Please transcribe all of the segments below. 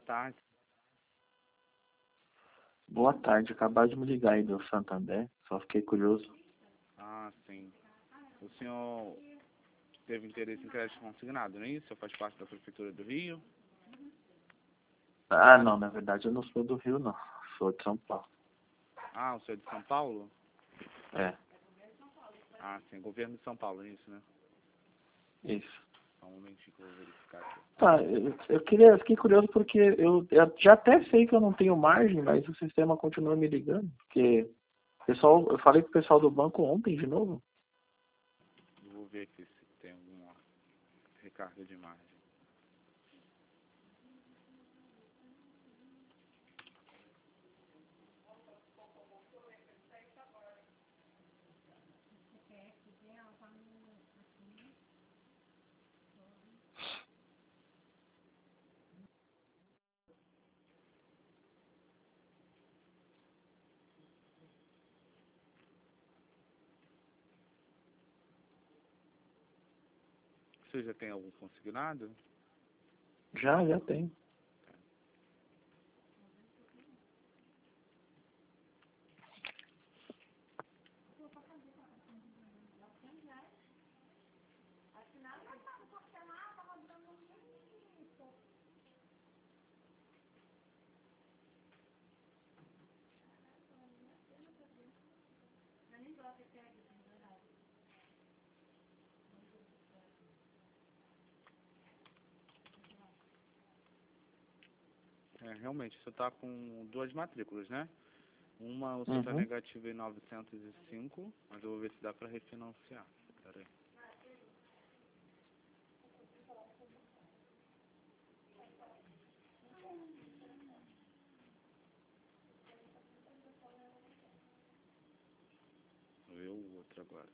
tarde. Boa tarde, acabaram de me ligar aí do Santander, só fiquei curioso. Ah, sim. O senhor teve interesse em crédito consignado, não é isso? O senhor faz parte da Prefeitura do Rio? Ah, não, na verdade eu não sou do Rio, não. Sou de São Paulo. Ah, o senhor é de São Paulo? É, Ah, sim. Governo de São Paulo, é isso, né? isso. Só um momentinho que eu vou verificar aqui. Tá, fiquei curioso porque eu já até sei que eu não tenho margem, mas o sistema continua me ligando. Porque eu falei com o pessoal do banco ontem de novo. Eu vou ver aqui se tem alguma recarga de margem. Você já tem algum consignado? Já tem. É, realmente, você está com duas matrículas, né? Uma, o seu está negativo em 905, mas eu vou ver se dá para refinanciar. Pera aí. Vou ver o outro agora.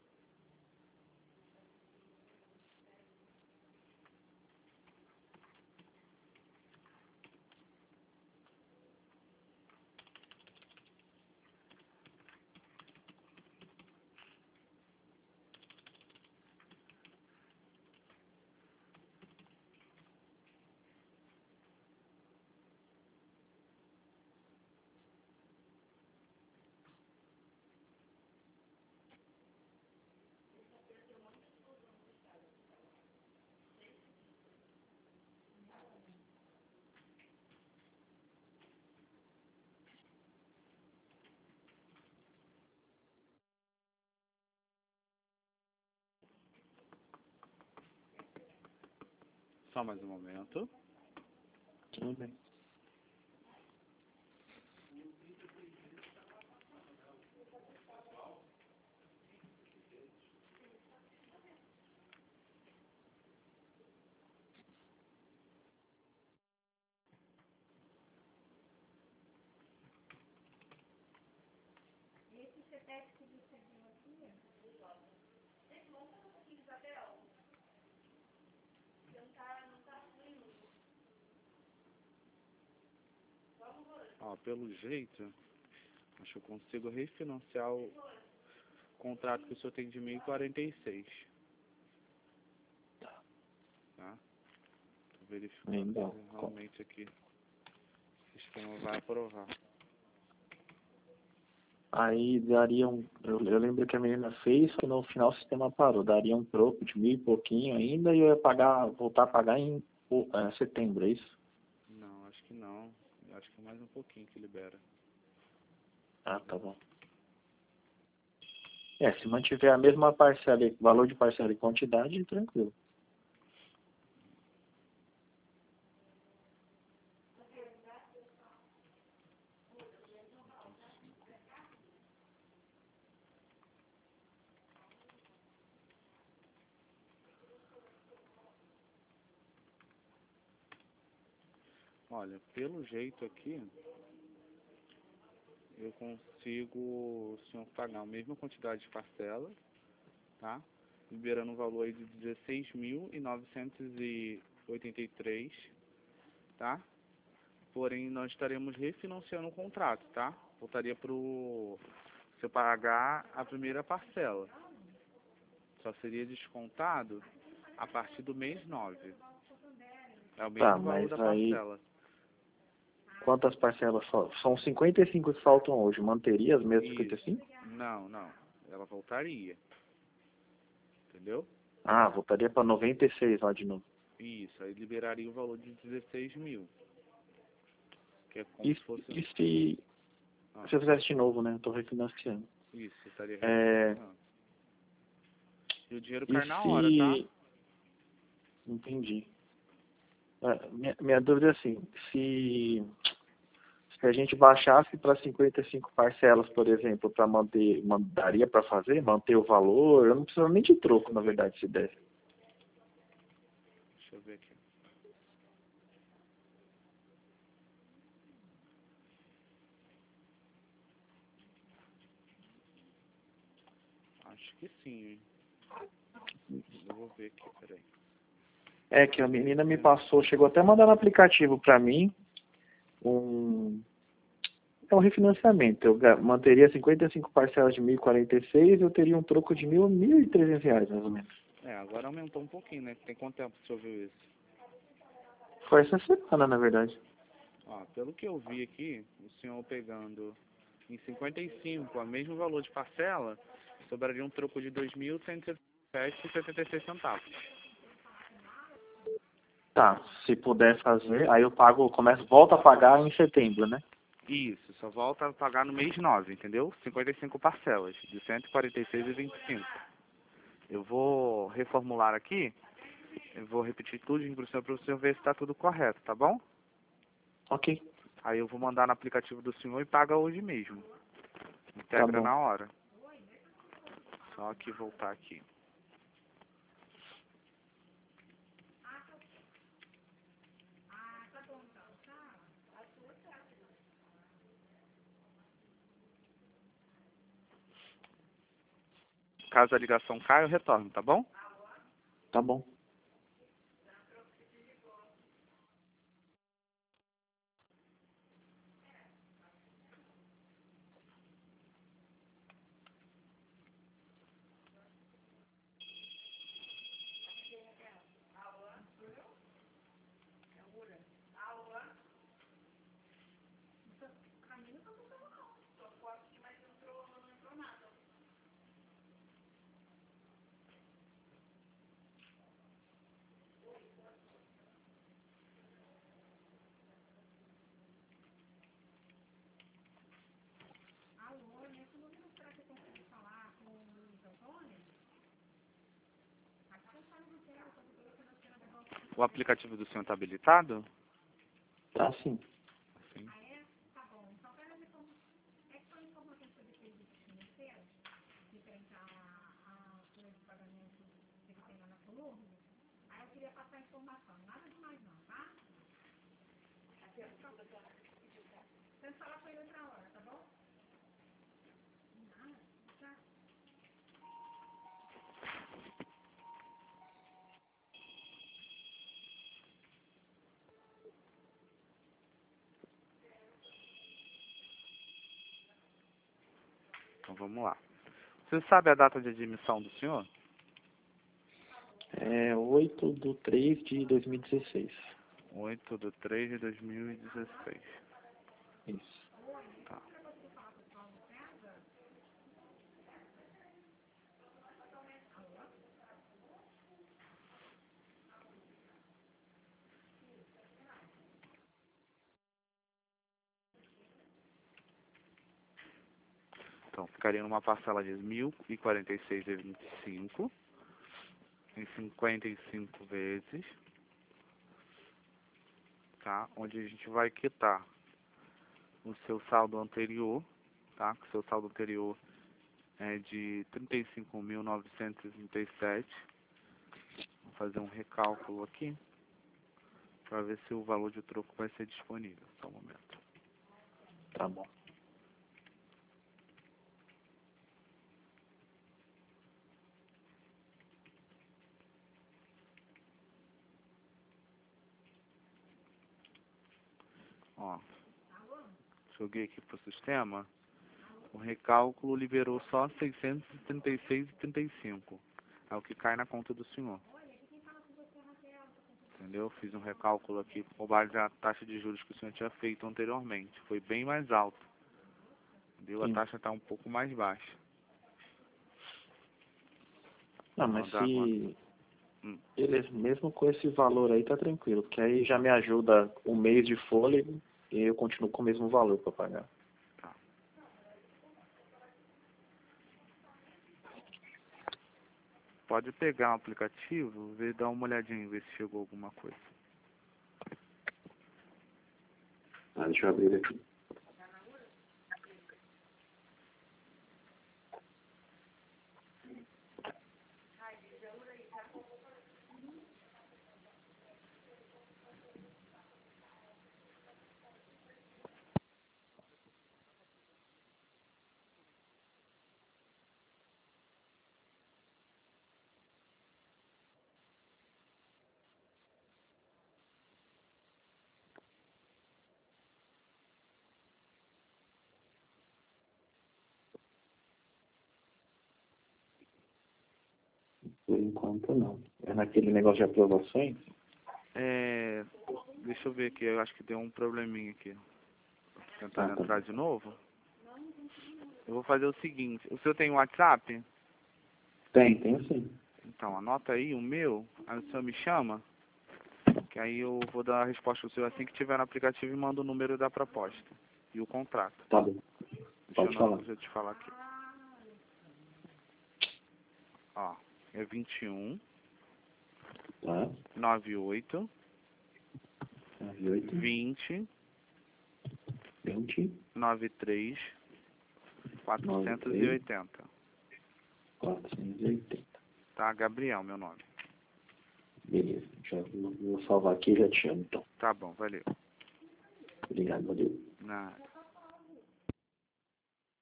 Só mais um momento. Tudo bem. Ó, pelo jeito, acho que eu consigo refinanciar o contrato que o senhor tem de 1046. Tá? Tô verificando Então, se realmente aqui o sistema vai aprovar. aí daria eu lembro que a menina fez, só que no final o sistema parou. Daria um troco de 1.000 e pouquinho ainda e eu ia voltar a pagar em setembro, é isso? Não, acho que não. Acho que é mais um pouquinho que libera. Ah, tá bom. Se mantiver a mesma parcela, valor de parcela e quantidade, tranquilo. Olha, pelo jeito aqui, eu consigo o senhor pagar a mesma quantidade de parcela, tá? Liberando um valor aí de 16.983, tá? Porém, nós estaremos refinanciando o contrato, tá? Voltaria para você pagar a primeira parcela. Só seria descontado a partir do mês 9. É o Tá, mesmo valor mas da aí parcela. Quantas parcelas são 55 que faltam hoje. Manteria as mesmas Isso. 55? Não, não. Ela voltaria. Entendeu? Ah, voltaria para 96 lá de novo. Isso. Aí liberaria o valor de 16 mil. Que é como E, se fosse... e se eu fizesse de novo, né? Eu tô refinanciando. Isso, estaria É, refinanciando. E o dinheiro e cai na hora, tá? se... Entendi. Minha dúvida é assim, se a gente baixasse para 55 parcelas, por exemplo, para manter, daria para fazer, manter o valor, eu não preciso nem de troco, na verdade, se desse. Deixa eu ver aqui. Acho que sim, hein? Eu vou ver aqui, peraí. É que a menina me passou, chegou até a mandar no aplicativo para mim, é um refinanciamento. Eu manteria 55 parcelas de 1.046, eu teria um troco de 1.300 reais, mais ou menos. Agora aumentou um pouquinho, né? Tem quanto tempo você ouviu isso? Foi essa semana, na verdade. Ó, pelo que eu vi aqui, o senhor pegando em 55 o mesmo valor de parcela, sobraria um troco de 2.177,76 centavos. Tá, se puder fazer, aí eu pago, volto a pagar em setembro, né? Isso, só volta a pagar no mês 9, entendeu? 55 parcelas, de 146,25. Eu vou reformular aqui, eu vou repetir tudo para o senhor ver se está tudo correto, tá bom? Ok, Aí eu vou mandar no aplicativo do senhor e paga hoje mesmo. tá Integra bom. na hora. Só que voltar aqui. Caso a ligação caia, eu retorno, tá bom? Tá bom. O aplicativo do senhor está habilitado? Tá sim. Sim. Então vamos lá. Você sabe a data de admissão do senhor? É 8/3/2016. 8/3/2016. Isso. Tá. Então, ficaria numa parcela de 1.046,25 em 55 vezes, tá? Onde a gente vai quitar o seu saldo anterior, tá? O seu saldo anterior é de 35.937. Vou fazer um recálculo aqui para ver se o valor de troco vai ser disponível. Só um momento. Tá bom. Ó, joguei aqui pro sistema. O recálculo liberou só 636,35. É o que cai na conta do senhor. Entendeu? Fiz um recálculo aqui com base na taxa de juros que o senhor tinha feito anteriormente. Foi bem mais alto. Entendeu? A Sim. taxa está um pouco mais baixa. Não, mas se... Hum. Beleza, mesmo com esse valor aí tá tranquilo, porque aí já me ajuda um mês de fôlego e eu continuo com o mesmo valor para pagar. Tá. Pode pegar o aplicativo, ver, dar uma olhadinha, ver se chegou alguma coisa. Deixa eu abrir ele aqui. Por enquanto não. É naquele negócio de aprovações? Deixa eu ver aqui, eu acho que deu um probleminha aqui. Vou tentar Tá. entrar de novo. Eu vou fazer o seguinte, o senhor tem WhatsApp? Tenho sim. Então, anota aí o meu, aí o senhor me chama, que aí eu vou dar a resposta ao senhor assim que tiver no aplicativo e mando o número da proposta e o contrato. Tá bom. Pode falar. Deixa eu te falar aqui. Ó, é 21 Tá. 98 98, 20 20, 93 480. 480. Tá, Gabriel, meu nome. Beleza. Já vou salvar aqui e já te chamo então. Tá bom, valeu. Obrigado, valeu. Nada.